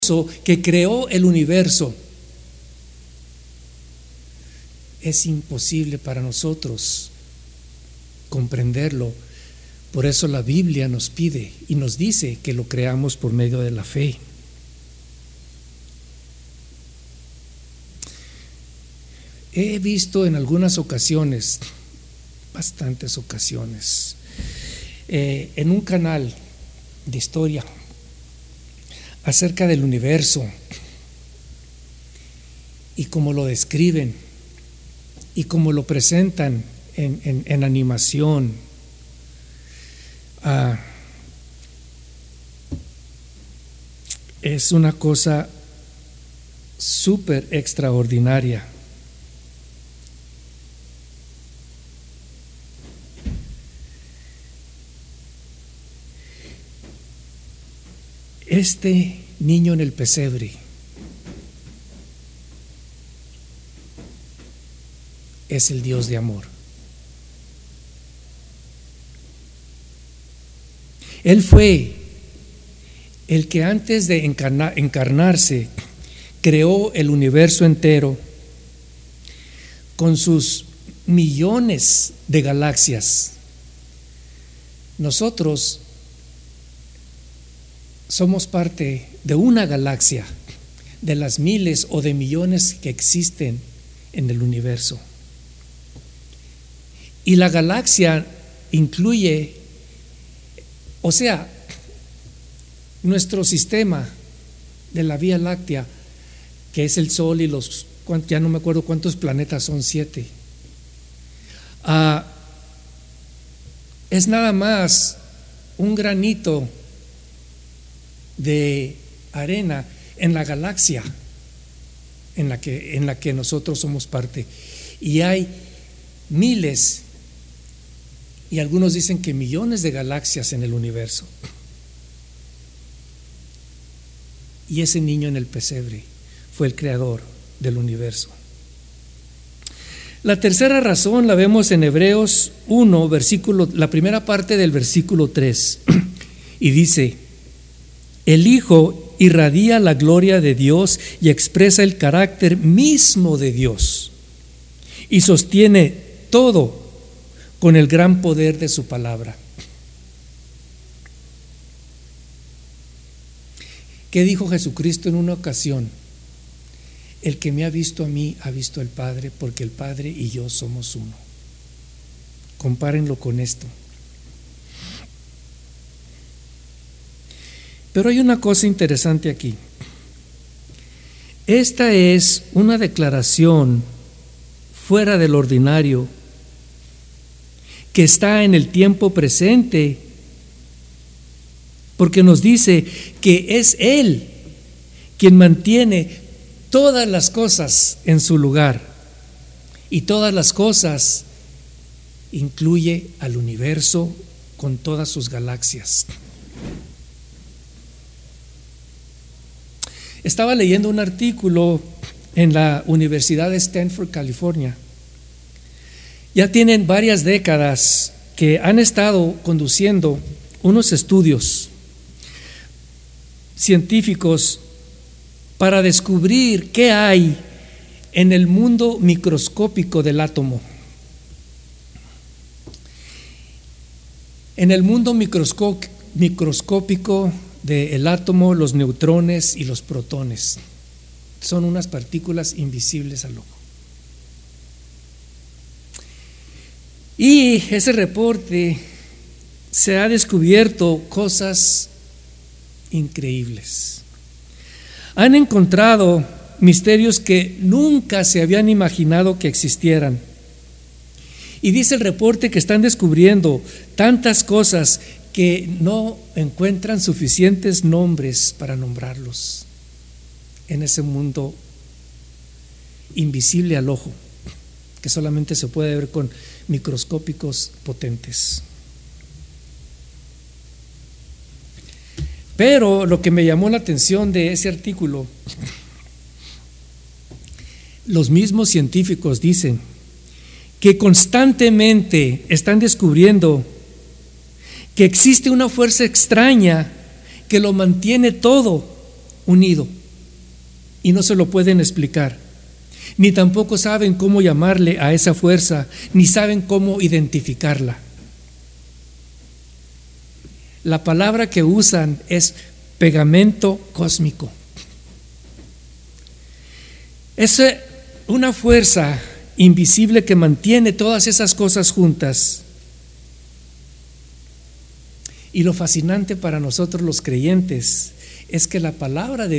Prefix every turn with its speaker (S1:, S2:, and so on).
S1: que creó el universo. Es imposible para nosotros comprenderlo. Por eso la Biblia nos pide y nos dice que lo creamos por medio de la fe. He visto en algunas ocasiones, bastantes ocasiones, en un canal de historia acerca del universo y cómo lo describen y cómo lo presentan en animación. Es una cosa súper extraordinaria. Este niño en el pesebre es el Dios de amor. Él fue el que antes de encarnarse creó el universo entero con sus millones de galaxias. Nosotros somos parte de una galaxia, de las miles o de millones que existen en el universo. Y la galaxia incluye, o sea, nuestro sistema de la Vía Láctea, que es el Sol y ya no me acuerdo cuántos planetas son, 7. Es nada más un granito de arena en la galaxia en la que nosotros somos parte. Y hay miles, y algunos dicen que millones de galaxias en el universo. Y ese niño en el pesebre fue el creador del universo. La tercera razón la vemos en Hebreos 1, la primera parte del versículo 3, y dice: el Hijo irradia la gloria de Dios y expresa el carácter mismo de Dios, y sostiene todo con el gran poder de su palabra. ¿Qué dijo Jesucristo en una ocasión? El que me ha visto a mí ha visto al Padre, porque el Padre y yo somos uno. Compárenlo con esto. Pero hay una cosa interesante aquí. Esta es una declaración fuera del ordinario que está en el tiempo presente, porque nos dice que es Él quien mantiene todas las cosas en su lugar, y todas las cosas incluye al universo con todas sus galaxias. Estaba leyendo un artículo en la Universidad de Stanford, California. Ya tienen varias décadas que han estado conduciendo unos estudios científicos para descubrir qué hay en el mundo microscópico del átomo. En el mundo microscópico del átomo, los neutrones y los protones son unas partículas invisibles al ojo. Y ese reporte se ha descubierto cosas increíbles. Han encontrado misterios que nunca se habían imaginado que existieran. Y dice el reporte que están descubriendo tantas cosas que no encuentran suficientes nombres para nombrarlos en ese mundo invisible al ojo, que solamente se puede ver con microscópicos potentes. Pero lo que me llamó la atención de ese artículo, los mismos científicos dicen que constantemente están descubriendo que existe una fuerza extraña que lo mantiene todo unido y no se lo pueden explicar, ni tampoco saben cómo llamarle a esa fuerza, ni saben cómo identificarla. La palabra que usan es pegamento cósmico. Es una fuerza invisible que mantiene todas esas cosas juntas. Y lo fascinante para nosotros los creyentes es que la palabra de